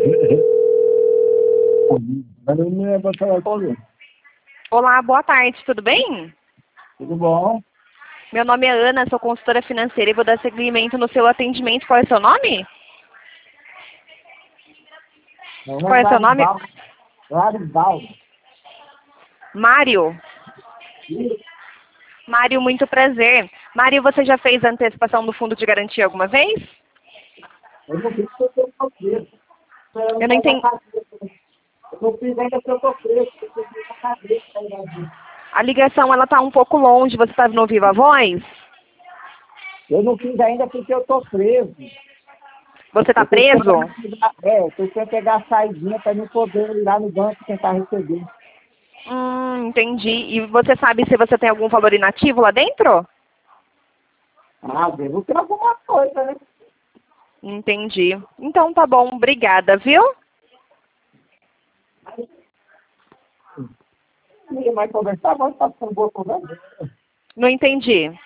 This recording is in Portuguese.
Olá, boa tarde, tudo bem? Tudo bom? Meu nome é Ana, sou consultora financeira e vou dar seguimento no seu atendimento. Qual é o seu nome? Qual é o seu nome? Larivaldo. Mário. Mário, muito prazer. Mário, você já fez a antecipação do fundo de garantia alguma vez? Eu não fiz porque eu tô preso. Eu não entendi. Eu não fiz ainda porque eu tô preso. Eu tô preso na cabeça ainda. A ligação ela tá um pouco longe, você está no Viva Voz? Eu não fiz ainda porque eu tô preso. Você está preso? Eu tô tentando pegar a saidinha para não poder ir lá no banco tentar receber. Entendi. E você sabe se você tem algum valor inativo lá dentro? Devo ter alguma coisa, né? Entendi. Então tá bom, obrigada, viu? Ninguém mais conversar, mas tá com boa conversa. Não entendi.